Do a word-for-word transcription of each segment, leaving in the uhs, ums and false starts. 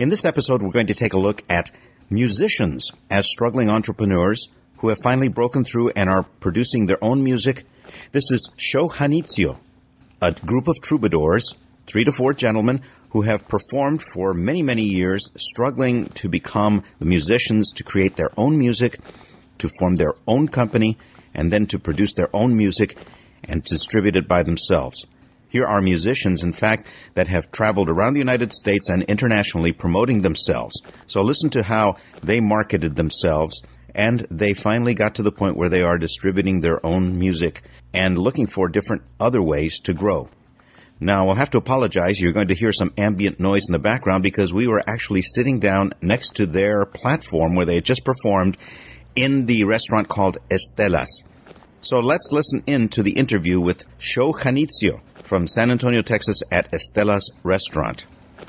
In this episode, we're going to take a look at musicians as struggling entrepreneurs who have finally broken through and are producing their own music. This is Show Janitzio, a group of troubadours, three to four gentlemen who have performed for many, many years, struggling to become the musicians, to create their own music, to form their own company, and then to produce their own music and distribute it by themselves. Here are musicians, in fact, that have traveled around the United States and internationally promoting themselves. So listen to how they marketed themselves, and they finally got to the point where they are distributing their own music and looking for different other ways to grow. Now, I'll have to apologize. You're going to hear some ambient noise in the background because we were actually sitting down next to their platform where they had just performed in the restaurant called Estelas. So let's listen in to the interview with Show Janitzio from San Antonio, Texas at Estelas Restaurant.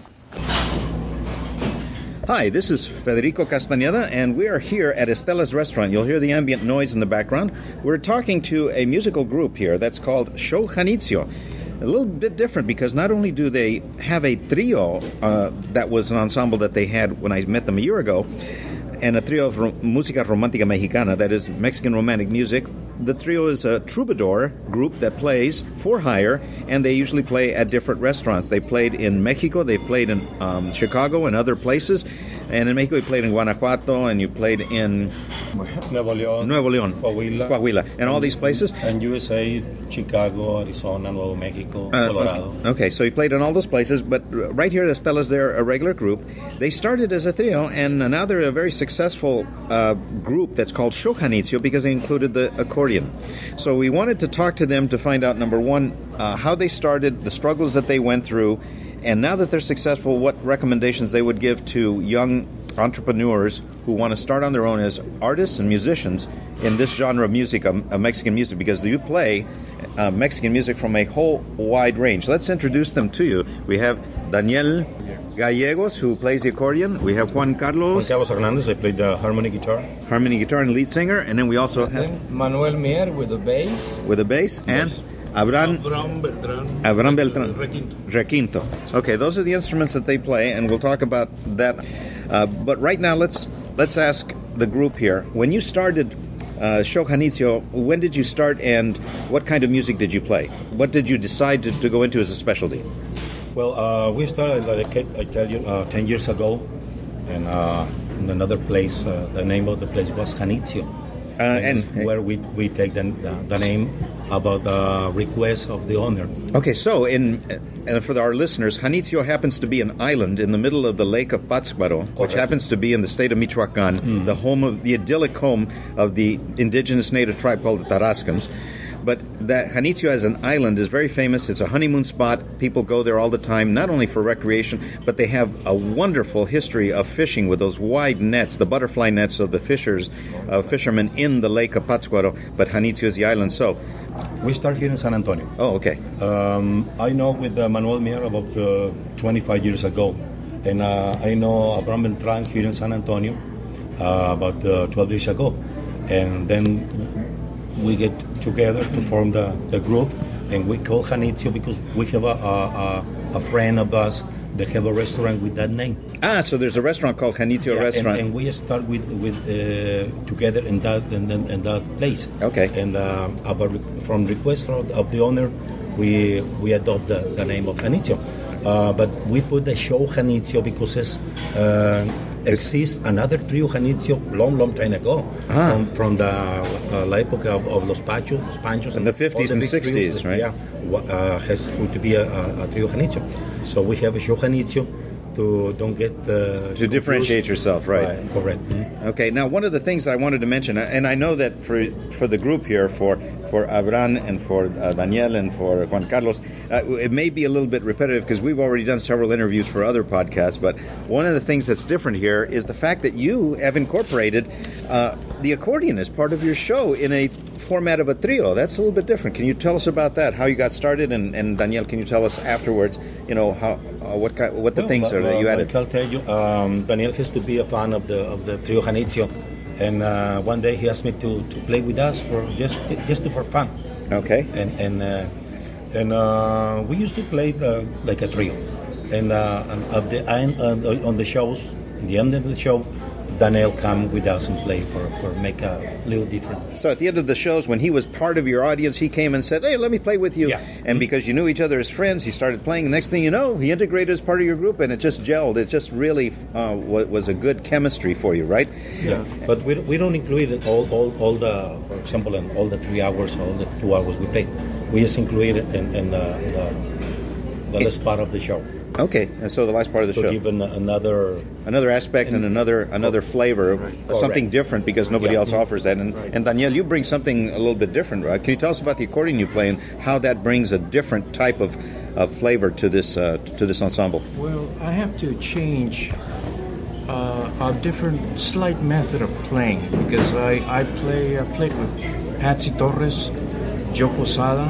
Hi, this is Federico Castañeda, and we are here at Estelas Restaurant. You'll hear the ambient noise in the background. We're talking to a musical group here that's called Show Janitzio. A little bit different because not only do they have a trio uh, that was an ensemble that they had when I met them a year ago, and a trio of ro- música romántica mexicana, that is Mexican romantic music. The trio is a troubadour group that plays for hire, and they usually play at different restaurants. They played in Mexico, they played in um, Chicago and other places, and in Mexico you played in Guanajuato, and you played in Nuevo León, Nuevo León, Coahuila, Coahuila, and all these places. And U S A, Chicago, Arizona, Nuevo Mexico, Uh, Colorado. okay. okay, so you played in all those places, but right here at Estelas, they're a regular group. They started as a trio, and now they're a very successful uh, group that's called Show Janitzio because they included the accordion. So we wanted to talk to them to find out, number one, uh, how they started, the struggles that they went through, and now that they're successful, what recommendations they would give to young entrepreneurs who want to start on their own as artists and musicians in this genre of music, of, of Mexican music, because you play uh, Mexican music from a whole wide range. Let's introduce them to you. We have Daniel Gallegos, who plays the accordion. We have Juan Carlos. Juan Carlos Hernandez, I played the harmony guitar. Harmony guitar and lead singer. And then we also And have then Manuel Mier with the bass. with a bass and Abraham, Abraham Beltran. Abraham Beltran. Requinto. Requinto. Okay, those are the instruments that they play, and we'll talk about that. Uh, but right now, let's let's ask the group here. When you started uh, Show Janitzio, when did you start, and what kind of music did you play? What did you decide to, to go into as a specialty? Well, uh, we started, like I tell you, uh, ten years ago, and uh, in another place. Uh, the name of the place was Janitzio. Uh, and and it's where we we take the, the, the name about the request of the owner. Okay, so in and for our listeners, Janitzio happens to be an island in the middle of the lake of Pátzcuaro, which Correct. happens to be in the state of Michoacán, Mm. the home of the idyllic home of the indigenous native tribe called the Tarascans. But that Janitzio as an island is very famous. It's a honeymoon spot. People go there all the time, not only for recreation, but they have a wonderful history of fishing with those wide nets, the butterfly nets of the fishers, uh, fishermen in the lake of Pátzcuaro. But Janitzio is the island. So, We start here in San Antonio. oh, okay. Um, I know with uh, Manuel Mier about uh, twenty-five years ago, and uh, I know Abraham Beltran here in San Antonio uh, about uh, twelve years ago, and then we get together to form the, the group, and we call Janitzio because we have a, a, a friend of us that have a restaurant with that name. Ah, so there's a restaurant called Janitzio Yeah, Restaurant. And, and we start with with uh, together in that in, in, in that place. Okay. And uh, about, from request of, of the owner, we we adopt the, the name of Janitzio. Uh, but we put the show Janitzio because it's, uh, exists another trio Janitzio long, long time ago Ah. from, from the uh, la época of, of los Pachos, los Panchos, In the fifties all and big sixties, trios, right? Yeah, wa- uh, has going to be a, a, a trio Janitzio. So we have a show Janitzio to don't get uh, To differentiate yourself, right. correct. Okay, now one of the things that I wanted to mention, and I know that for for the group here, for for Abraham and for uh, Daniel and for Juan Carlos, uh, it may be a little bit repetitive because we've already done several interviews for other podcasts, but one of the things that's different here is the fact that you have incorporated uh, the accordion as part of your show in a format of a trio. That's a little bit different. Can you tell us about that, how you got started, and, and Daniel, can you tell us afterwards, you know, how uh, what kind, what the Well, things uh, are that you uh, added? I'll tell you, um, Daniel has to be a fan of the of the trio Janitzio, and uh, one day he asked me to, to play with us for just just for fun. Okay. And and uh, and uh, we used to play the, like a trio, And, uh, and at the end, uh, on the shows, in the end of the show, Daniel come with us and play for, for make a little different. So at the end of the shows, when he was part of your audience, he came and said, "Hey, let me play with you." Yeah. And because you knew each other as friends, he started playing. Next thing you know, he integrated as part of your group, and it just gelled. It just really uh, was a good chemistry for you, right? Yeah. But we, we don't include all, all, all the, for example, in all the three hours, all the two hours we play. We just include it in, in the, the, the last part of the show. Okay, and so the last part of the to show, give an, another another aspect and, and another another flavor, right. something Correct. different because nobody Yeah. else offers that. And, Right. and Daniel, you bring something a little bit different, right? Can you tell us about the accordion you play and how that brings a different type of, of flavor to this uh, to this ensemble? Well, I have to change uh, a different, slight method of playing because I, I play I played with Patsy Torres, Joe Posada,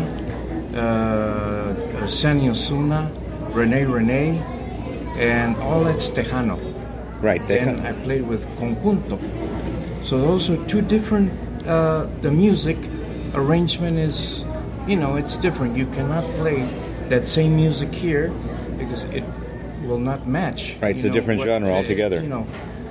uh, Sani Osuna, Rene Rene, and all that's Tejano. Right. They And I played with Conjunto. So those are two different. Uh, the music arrangement is, you know, it's different. You cannot play that same music here because it will not match. Right, it's you a know, different what, genre uh, altogether. You know,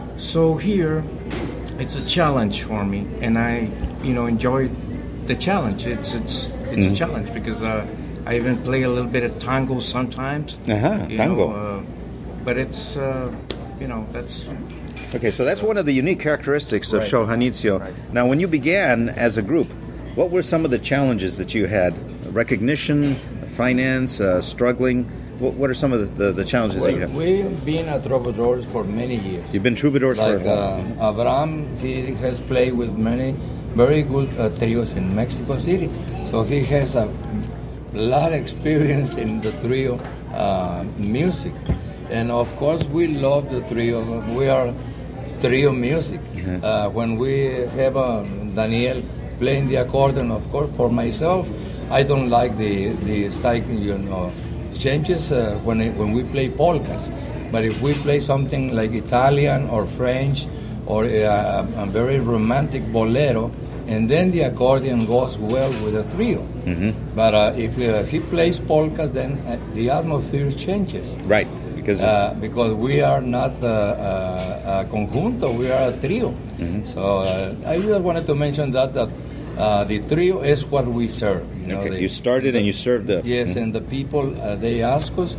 so here it's a challenge for me, and I, you know, enjoy the challenge. It's it's it's Mhm. a challenge because uh, I even play a little bit of tango sometimes. Uh-huh, you tango. know, uh, but it's, uh, you know, that's. Okay, so that's one of the unique characteristics of Right. Show Janitzio. Right. Now, when you began as a group, what were some of the challenges that you had? Recognition, finance, uh, struggling? What, what are some of the, the, the challenges that you Well, have? we've been at troubadours for many years. You've been troubadours Like for uh, Abraham, he has played with many very good uh, trios in Mexico City. So he has a lot of experience in the trio uh, music. And of course, we love the trio. We are trio music. Uh-huh. Uh, when we have uh, Daniel playing the accordion, of course, for myself, I don't like the the style, you know, changes uh, when it, when we play polkas. But if we play something like Italian or French or uh, a very romantic bolero, and then the accordion goes well with the trio. Mhm. But uh, if uh, he plays polkas, then uh, the atmosphere changes. Right, because Uh, because we are not uh, uh, a conjunto, we are a trio. Mhm. So uh, I just wanted to mention that that uh, the trio is what we serve. You know, okay, the- you started and you served the... Yes, and the people uh, they ask us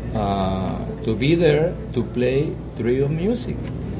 uh, to be there to play trio music.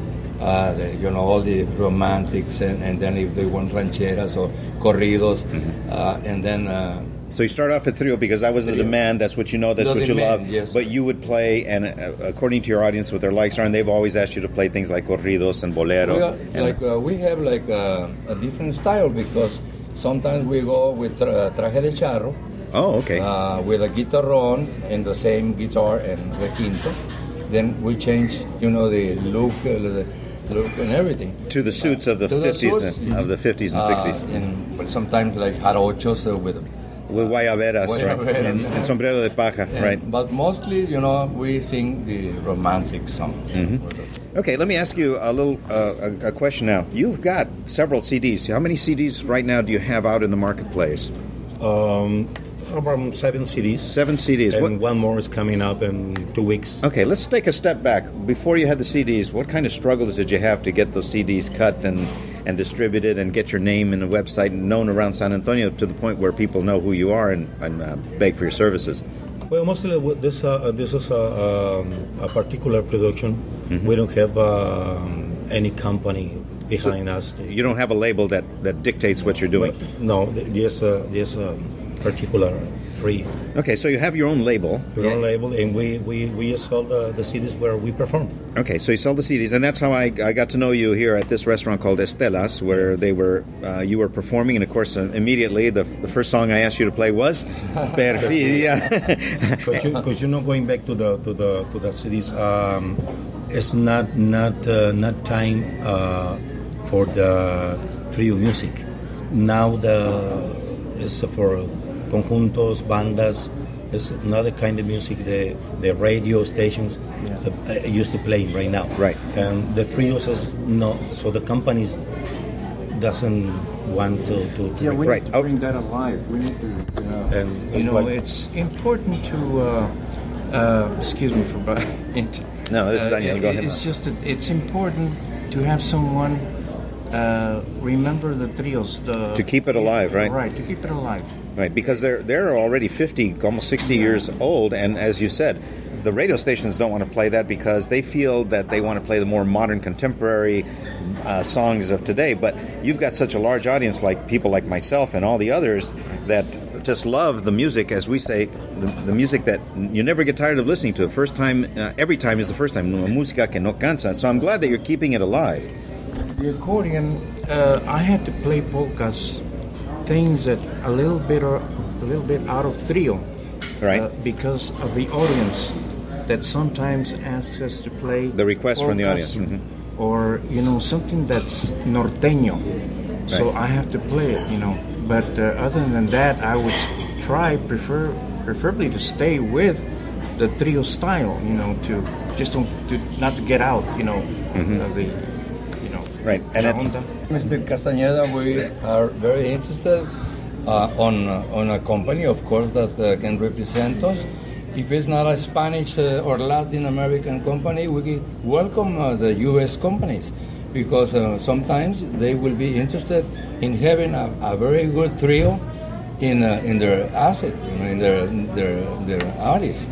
Uh, the, you know, all the romantics, and, and then if they want rancheras or corridos, Mm-hmm. uh, and then. Uh, So you start off at trio because that was the Trio. demand, that's what you know, that's The what you demand, love. yes. But you would play, and uh, according to your audience, what their likes are, and they've always asked you to play things like corridos and boleros. We, are, and- like uh, we have like uh, a different style because sometimes we go with tra- traje de charro, oh, okay. uh, with a guitarron and the same guitar and the quinto. Then we change, you know, the look, uh, the look and everything. to the suits of the To the fifties, suits, and, of the fifties and Uh, sixties, and but sometimes like jarochos uh, with. with guayaberas, right, Guayaberas, and, yeah. and sombrero de paja, and- right. But mostly, you know, we sing the romantic songs. Mm-hmm. Okay, let me ask you a little uh, a, a question now. You've got several C Ds. How many C Ds right now do you have out in the marketplace? Um, around seven C Ds. Seven C Ds. And What, one more is coming up in two weeks. okay, let's take a step back. Before you had the C Ds, what kind of struggles did you have to get those C Ds cut and and distributed and get your name in the website and known around San Antonio to the point where people know who you are and, and uh, beg for your services? Well, mostly with this uh, this is a, um, a particular production. Mm-hmm. We don't have um, any company behind us. To, You don't have a label that, that dictates what you're doing. no, th- there's a there's a particular free Okay, so you have your own label. your own label, and we we we sell the, the C Ds where we perform. Okay, so you sell the C Ds, and that's how I, I got to know you here at this restaurant called Estelas, where they were uh, you were performing, and of course, uh, immediately the the first song I asked you to play was Perfidia. Because you, 'cause you know, going back to the to the to the C Ds, um, it's not not uh, not time uh, for the trio music. Now the it's for conjuntos, bandas. It's another kind of music the the radio stations uh, uh, used to play right now. Right. And the trios is not, so the companies doesn't want to to, to Yeah, we Right. need to bring that alive. We need to, uh, And you it's know, like- it's important to uh, Uh, excuse me for it. No, this is uh, Daniel. Go ahead. It's just that it's important to have someone uh, remember the trios. The, To keep it alive, right? Right, to keep it alive. Right, because they're they're already fifty, almost sixty years old, and as you said, the radio stations don't want to play that because they feel that they want to play the more modern, contemporary uh, songs of today. But you've got such a large audience, like people like myself and all the others, that just love the music, as we say, the, the music that you never get tired of listening to. First time, uh, every time is the first time. Música que no cansa. So I'm glad that you're keeping it alive. The accordion, uh, I had to play polkas, things that a little bit or a little bit out of trio, Right. uh, because of the audience that sometimes asks us to play The request from the polkas, audience. Mhm. or you know something that's norteño. So Right. I have to play it, you know. But uh, other than that, I would try prefer preferably to stay with the trio style, you know, to just don't to not to get out, you know, Mm-hmm. of the you know. Right, and la it- onda. Mister Castañeda, we are very interested uh, on uh, on a company, of course, that uh, can represent us. If it's not a Spanish uh, or Latin American company, we welcome uh, the U S companies, because uh, sometimes they will be interested in having a, a very good trio in uh, in their asset, you know, in their their their artist.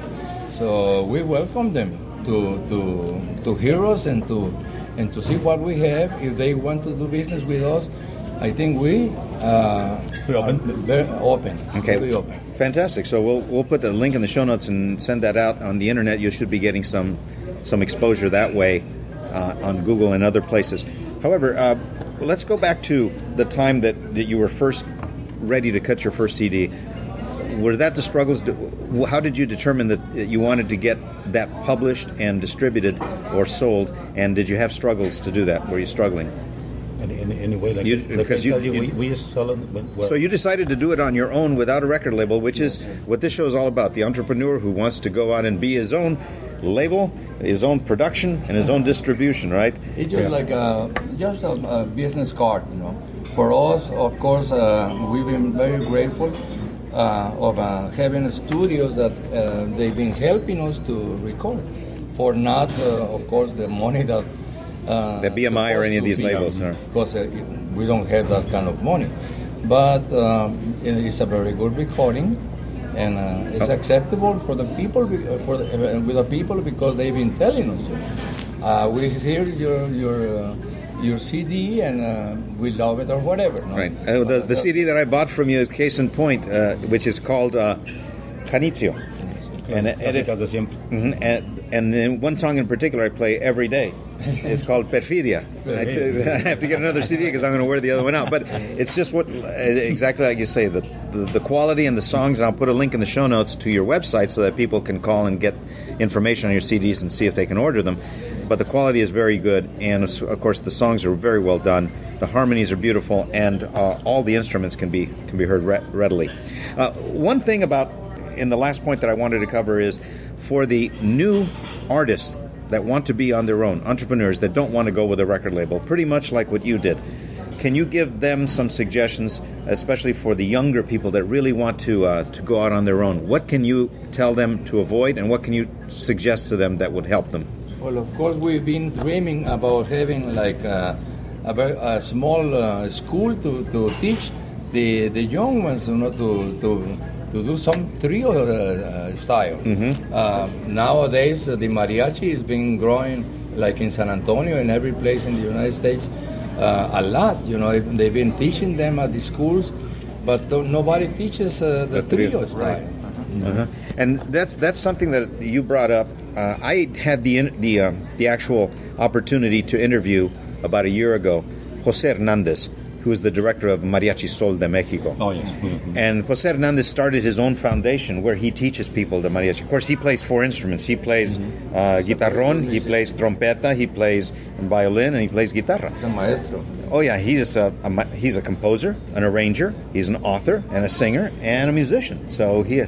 So we welcome them to to to hear us and to and to see what we have. If they want to do business with us, I think we uh, We're open. are very open. Okay. Very open. Fantastic. So we'll we'll put the link in the show notes and send that out on the internet. You should be getting some some exposure that way uh, on Google and other places. However, uh, let's go back to the time that, that you were first ready to cut your first C D. Were that the struggles? How did you determine that you wanted to get that published and distributed or sold? And did you have struggles to do that? Were you struggling? In, in, in a way, like, You- like I because you- tell you, you- we, we just sell it. when- Well, So you decided to do it on your own without a record label, which is what this show is all about. The entrepreneur who wants to go out and be his own label, his own production, and his own distribution, right? It's just Yeah. like a just a, a business card, you know. For us, of course, uh, we've been very grateful uh, of uh, having studios that uh, they've been helping us to record. For not, uh, of course, the money that uh, The B M I or any of these labels, huh? because uh, it- we don't have that kind of money. But um, it- it's a very good recording, and uh, it's Oh. acceptable for the people, be- uh, for the, uh, with the people, because they've been telling us. Uh, we hear your your uh, your C D and uh, we love it or whatever. No? Right. Uh, the, the C D that I bought from you, case in point, uh, which is called uh, Janitzio. And, it- and, it- clásicas de siempre. mhm, and, and then one song in particular I play every day. It's called Perfidia. I, t- I have to get another C D because I'm going to wear the other one out. But it's just what exactly like you say, the, the the quality and the songs. And I'll put a link in the show notes to your website so that people can call and get information on your C Ds and see if they can order them. But the quality is very good, and of course the songs are very well done. The harmonies are beautiful, and uh, all the instruments can be can be heard re- readily. Uh, one thing about in the last point that I wanted to cover is for the new artists that want to be on their own, entrepreneurs that don't want to go with a record label, pretty much like what you did. Can you give them some suggestions, especially for the younger people that really want to uh, to go out on their own? What can you tell them to avoid, and what can you suggest to them that would help them? Well, of course, we've been dreaming about having like a, a, very, a small uh, school to, to teach the the young ones, you know, to to to do some trio uh, uh, style. Mm-hmm. Uh, nowadays, uh, the mariachi is being growing like in San Antonio and every place in the United States uh, a lot. You know, they've been teaching them at the schools, but th- nobody teaches uh, the, The trio, trio style. Uh-huh. And that's that's something that you brought up. Uh, I had the in- the um, the actual opportunity to interview about a year ago Jose Hernandez, who is the director of Mariachi Sol de Mexico. Oh, yes. Mhm. And Jose Hernandez started his own foundation where he teaches people the mariachi. Of course, he plays four instruments. He plays uh, guitarrón, he plays trompeta, he plays violin, and he plays guitarra. Es un maestro. Oh yeah, he's a, a ma- he's a composer, an arranger, he's an author, and a singer, and a musician. So he,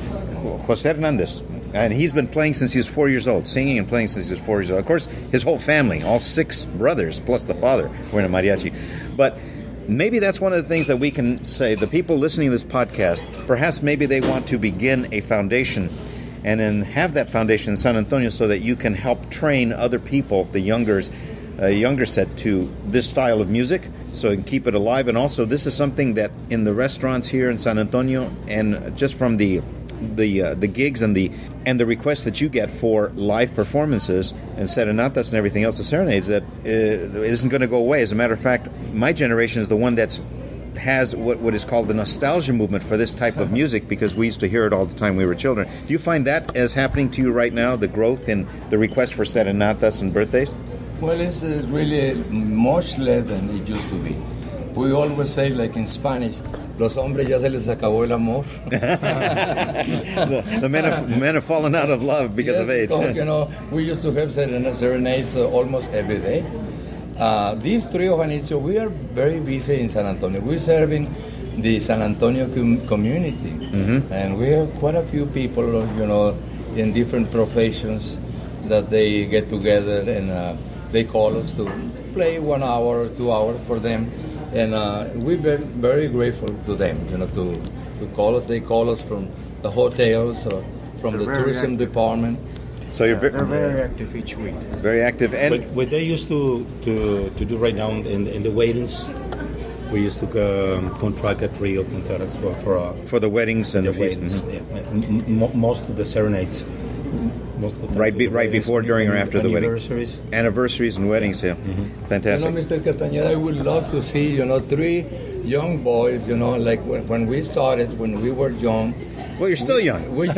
Jose Hernandez, and he's been playing since he was four years old, singing and playing since he was four years old. Of course, his whole family, all six brothers plus the father, were in a mariachi. But maybe that's one of the things that we can say. The people listening to this podcast, perhaps maybe they want to begin a foundation and then have that foundation in San Antonio so that you can help train other people, the youngers, uh, younger set, to this style of music, so you can keep it alive. And also, this is something that in the restaurants here in San Antonio, and just from the the uh, the gigs and the and the requests that you get for live performances and serenatas and everything else, the serenades, that uh, isn't going to go away. As a matter of fact, my generation is the one that's has what, what is called the nostalgia movement for this type of music, because we used to hear it all the time when we were children. Do you find that as happening to you right now, the growth in the request for serenatas and birthdays? Well, it's uh, really much less than it used to be. We always say, like in Spanish, los hombres ya se les acabó el amor. the, the men have men have fallen out of love because yes, of age. Because, you know, we used to have seren- serenades uh, almost every day. Uh, this trio, Janitzio, we are very busy in San Antonio. We're serving the San Antonio com- community, mm-hmm. and we have quite a few people, you know, in different professions that they get together and uh, they call us to play one hour or two hours for them. And uh, we're very, very grateful to them, you know, to, to call us. They call us from the hotels or from They're the tourism active. department. So you're Yeah, they're very active each week. very active. And What, what they used to, to, to do right now in, in the weddings, we used to um, contract a trio Punteras for, for, uh, for the weddings and the the feasts. weddings. Mhm. Yeah. M- m- most of the serenades. Most of the time Right, to be, the right weddings, before, during, or after the wedding. anniversaries. Anniversaries and weddings, yeah. You know, Fantastic. Mister Castañeda, I would love to see, you know, three young boys, you know, like when, when we started, when we were young. Well, you're still young. We,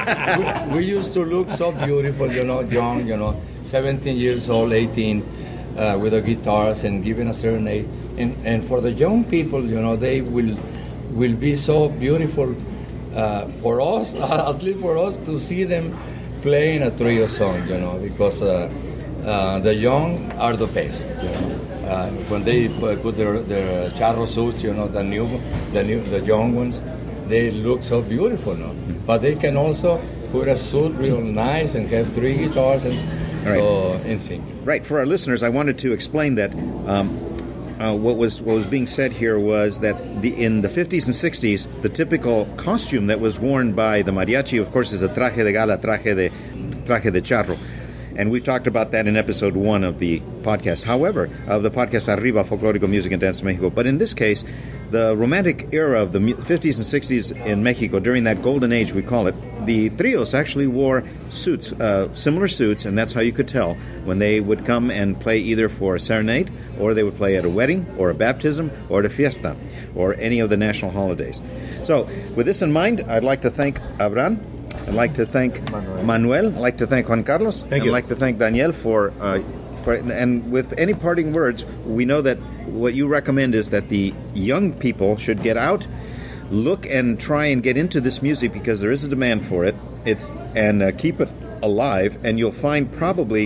we, we used to look so beautiful, you know, young, you know, seventeen years old, eighteen, uh, with the guitars and giving a serenade. And, and for the young people, you know, they will will be so beautiful uh, for us, at least for us, to see them playing a trio song, you know, because uh, uh, the young are the best, you know. Uh, when they put their, their charro suits, you know, the new, the new, the young ones, they look so beautiful, no? But they can also put a suit real nice and have three guitars and Right. so and sing. Right. For our listeners, I wanted to explain that um, uh, what was what was being said here was that the in the fifties and sixties, the typical costume that was worn by the mariachi, of course, is the traje de gala, traje de traje de charro. And we've talked about that in episode one of the podcast. However, of the podcast Arriba, Folklorico Music and Dance in Mexico. But in this case, the romantic era of the fifties and sixties in Mexico, during that golden age, we call it, the trios actually wore suits, uh, similar suits, and that's how you could tell when they would come and play either for a serenade, or they would play at a wedding, or a baptism, or at a fiesta, or any of the national holidays. So, with this in mind, I'd like to thank Abraham. I'd like to thank Manuel. Manuel. I'd like to thank Juan Carlos. Thank I'd you. like to thank Daniel for, uh, for, and with any parting words, we know that what you recommend is that the young people should get out, look and try and get into this music because there is a demand for it. It's and uh, keep it alive, and you'll find probably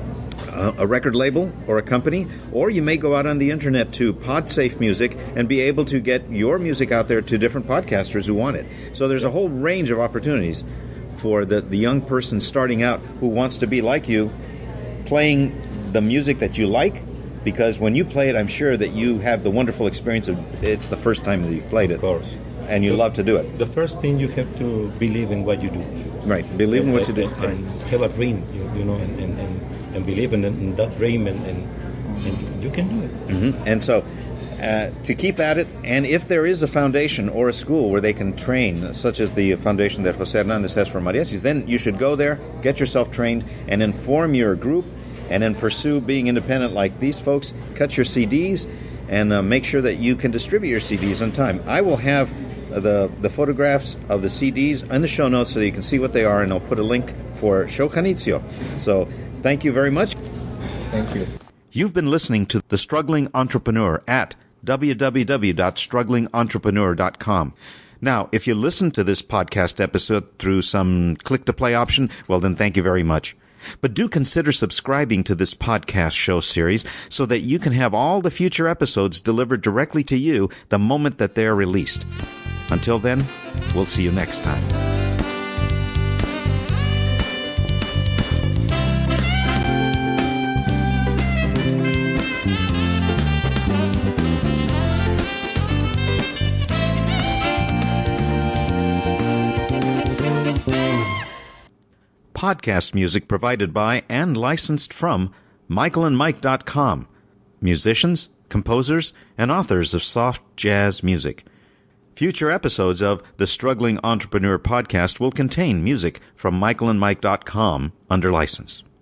uh, a record label or a company, or you may go out on the internet to PodSafe Music and be able to get your music out there to different podcasters who want it. So there's a whole range of opportunities for the, the young person starting out who wants to be like you, playing the music that you like, because when you play it, I'm sure that you have the wonderful experience of it's the first time that you've played it. Of course. And you The- love to do it. The first thing, you have to believe in what you do. Right. Believe in And- what you do. and, and have a dream, you, you know, and, and, and, and believe in, in that dream, and, and, and you can do it. Mm-hmm. And so, uh, to keep at it, and if there is a foundation or a school where they can train, such as the foundation that Jose Hernandez has for mariachis, then you should go there, get yourself trained, and inform your group, and then pursue being independent like these folks. Cut your C Ds, and uh, make sure that you can distribute your C Ds on time. I will have the the photographs of the C Ds in the show notes so that you can see what they are, and I'll put a link for Show Janitzio. So, thank you very much. Thank you. You've been listening to The Struggling Entrepreneur at w w w dot struggling entrepreneur dot com. Now, if you listen to this podcast episode through some click-to-play option, well, then thank you very much. But do consider subscribing to this podcast show series so that you can have all the future episodes delivered directly to you the moment that they're released. Until then, we'll see you next time. podcast music provided by and licensed from michael and mike dot com, musicians, composers, and authors of soft jazz music. Future episodes of the Struggling Entrepreneur podcast will contain music from michael and mike dot com under license.